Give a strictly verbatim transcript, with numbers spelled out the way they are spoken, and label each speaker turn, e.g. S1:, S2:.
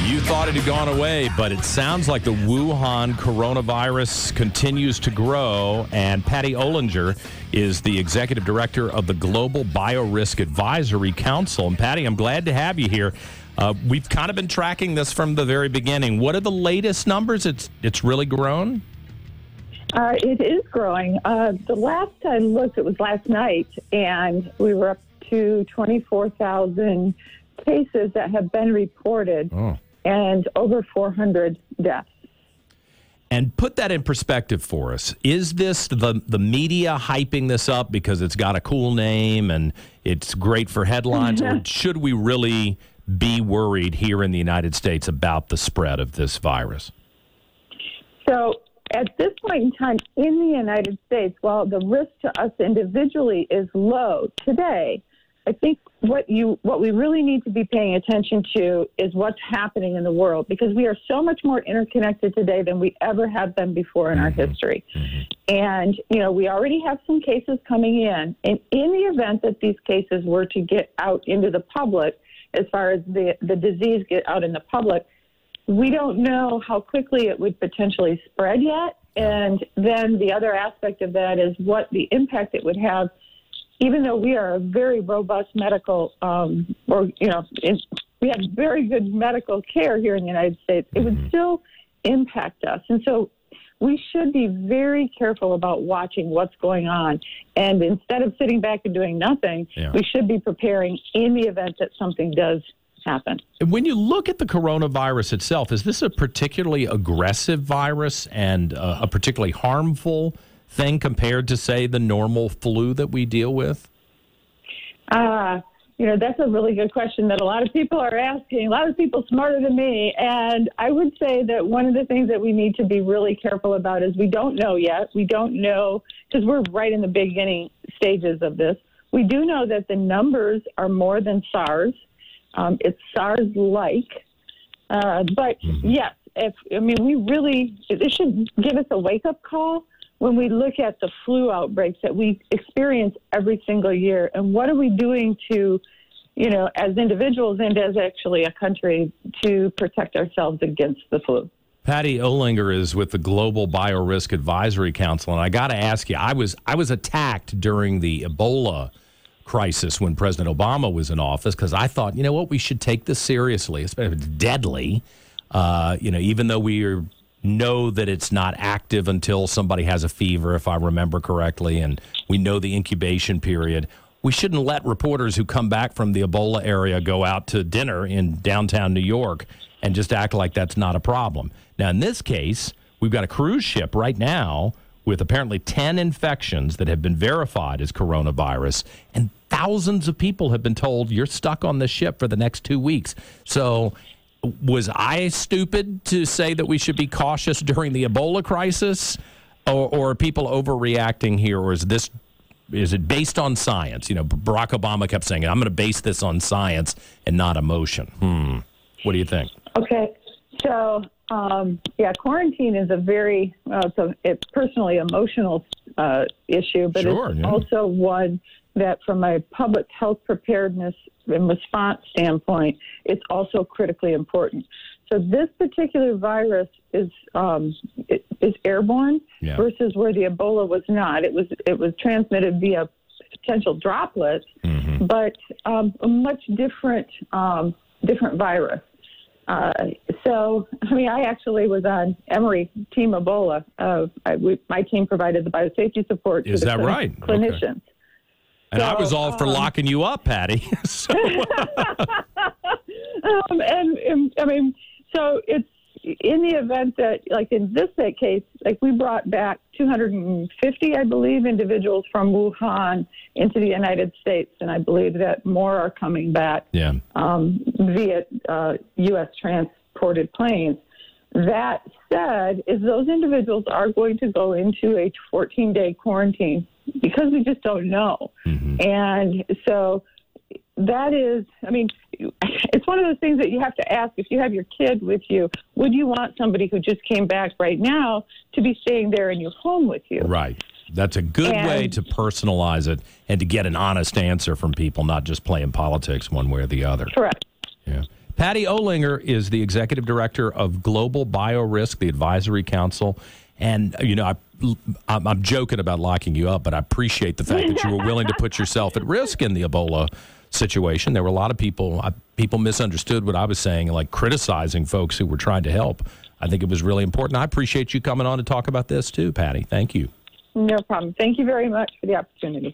S1: You thought it had gone away, but it sounds like the Wuhan coronavirus continues to grow. And Patty Olinger is the executive director of the Global Biorisk Advisory Council. And Patty, I'm glad to have you here. Uh, we've kind of been tracking this from the very beginning. What are the latest numbers? It's it's really grown?
S2: Uh, it is growing. Uh, the last I looked, it was last night, and we were up to twenty-four thousand cases that have been reported. Oh. And over four hundred deaths.
S1: And put that in perspective for us. Is this the the media hyping this up because it's got a cool name and it's great for headlines, or should we really be worried here in the United States about the spread of this virus?
S2: So at this point in time in the United States, while the risk to us individually is low today, I think what you what we really need to be paying attention to is what's happening in the world, because we are so much more interconnected today than we ever have been before in our history. And, you know, we already have some cases coming in. And in the event that these cases were to get out into the public, as far as the, the disease get out in the public, we don't know how quickly it would potentially spread yet. And then the other aspect of that is what the impact it would have. Even though we are a very robust medical, um, or, you know, in, we have very good medical care here in the United States, it would still impact us. And so we should be very careful about watching what's going on. And instead of sitting back and doing nothing, yeah. we should be preparing in the event that something does happen.
S1: When you look at the coronavirus itself, is this a particularly aggressive virus and uh, a particularly harmful thing compared to, say, the normal flu that we deal with?
S2: Uh, you know, that's a really good question that a lot of people are asking, a lot of people smarter than me. And I would say that one of the things that we need to be really careful about is we don't know yet. We don't know, because we're right in the beginning stages of this. We do know that the numbers are more than SARS. Um, it's SARS-like. Uh, but, mm-hmm. yes, if, I mean, we really, this should give us a wake-up call when we look at the flu outbreaks that we experience every single year, and what are we doing to, you know, as individuals and as actually a country, to protect ourselves against the flu.
S1: Patty Olinger is with the Global Biorisk Advisory Council, and I got to ask you, I was I was attacked during the Ebola crisis when President Obama was in office, because I thought, you know what, we should take this seriously. It's deadly, uh, you know, even though we are know that it's not active until somebody has a fever, if I remember correctly, and we know the incubation period. We shouldn't let reporters who come back from the Ebola area go out to dinner in downtown New York and just act like that's not a problem. Now, in this case, we've got a cruise ship right now with apparently ten infections that have been verified as coronavirus, and thousands of people have been told you're stuck on this ship for the next two weeks. So was I stupid to say that we should be cautious during the Ebola crisis, or, or are people overreacting here, or is this is it based on science? You know, Barack Obama kept saying, I'm going to base this on science and not emotion. Hmm. What do you think?
S2: Okay. So, um, yeah, quarantine is a very, uh, so it's personally emotional uh, issue, but
S1: sure,
S2: it's
S1: yeah.
S2: also one that from a public health preparedness and response standpoint, it's also critically important. So this particular virus is um, it, is airborne yeah. versus where the Ebola was not. It was it was transmitted via potential droplets, mm-hmm. but um, a much different um, different virus. Uh, so, I mean, I actually was on Emory Team Ebola. Uh, I, we, my team provided the biosafety support to
S1: is
S2: the
S1: that
S2: clin-
S1: right?
S2: clinicians.
S1: Okay. And so, I was all for um, locking you up, Patty. so,
S2: um, and, and, I mean, so it's in the event that, like in this case, like we brought back two hundred fifty, I believe, individuals from Wuhan into the United States, and I believe that more are coming back
S1: yeah.
S2: um, via uh, U S transported planes. That said, is those individuals are going to go into a fourteen-day quarantine because we just don't know. Mm-hmm. And so that is, I mean, it's one of those things that you have to ask if you have your kid with you, would you want somebody who just came back right now to be staying there in your home with you?
S1: Right. That's a good and, way to personalize it and to get an honest answer from people, not just playing politics one way or the other.
S2: Correct.
S1: Yeah. Patty Olinger is the executive director of Global BioRisk, the advisory council. And, you know, I, I'm, I'm joking about locking you up, but I appreciate the fact that you were willing to put yourself at risk in the Ebola situation. There were a lot of people, I, people misunderstood what I was saying, like criticizing folks who were trying to help. I think it was really important. I appreciate you coming on to talk about this too, Patty. Thank you.
S2: No problem. Thank you very much for the opportunity.